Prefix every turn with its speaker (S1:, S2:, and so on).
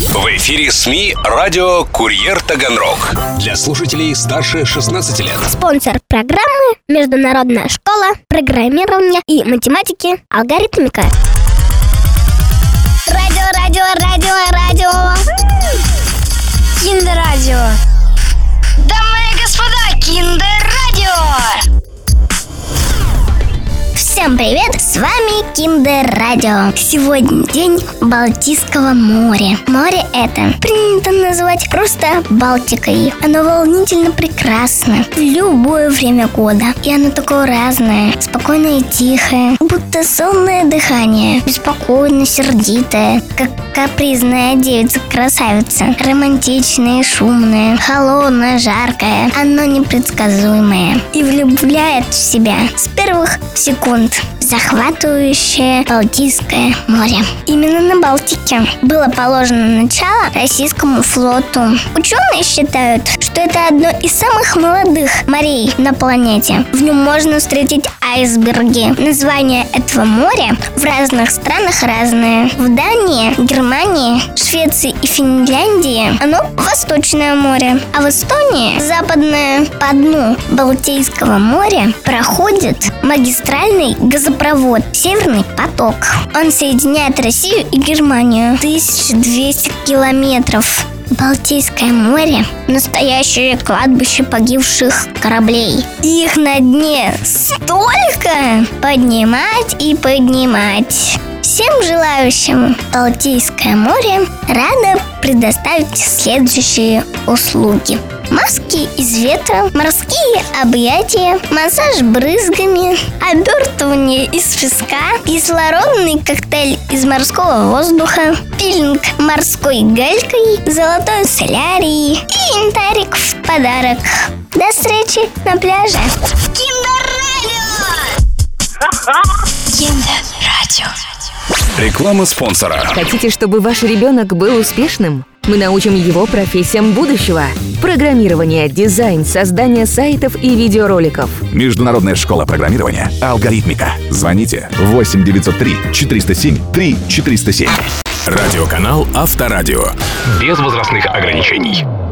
S1: В эфире СМИ «Радио Курьер Таганрог». Для слушателей старше 16 лет.
S2: Спонсор программы — Международная школа программирования и математики «Алгоритмика». Радио.
S3: Киндер-радио. Дамы и господа, Киндер-радио.
S2: Всем привет, с вами Киндер Радио. Сегодня день Балтийского моря. Море это принято называть просто Балтикой. Оно волнительно прекрасно в любое время года. И оно такое разное, спокойное и тихое, будто сонное дыхание, беспокойно сердитое, как капризная девица-красавица. Романтичное и шумное, холодное, жаркое. Оно непредсказуемое и влюбляет в себя с первых секунд. Захватывающее Балтийское море. Именно на Балтике было положено начало российскому флоту. Ученые считают, что это одно из самых молодых морей на планете. В нем можно встретить айсберги. Название этого моря в разных странах разное. В Дании, Германии, Швеции и Финляндии оно Восточное море. А в Эстонии, западное, по дну Балтийского моря, проходит магистральный газопровод «Северный поток». Он соединяет Россию и Германию. 1200 километров. Балтийское море – настоящее кладбище погибших кораблей. Их на дне столько! Поднимать и поднимать. Всем желающим Балтийское море рада предоставить следующие услуги: маски из ветра, морские объятия, массаж брызгами, обертывание из песка, кислородный коктейль из морского воздуха, пилинг морской галькой, золотой солярий и янтарик в подарок. До встречи на пляже.
S3: Киндер-радио.
S1: Реклама спонсора.
S4: Хотите, чтобы ваш ребенок был успешным? Мы научим его профессиям будущего. Программирование, дизайн, создание сайтов и видеороликов.
S5: Международная школа программирования «Алгоритмика». Звоните 8 903 407 3407.
S1: Радиоканал Авторадио. Без возрастных ограничений.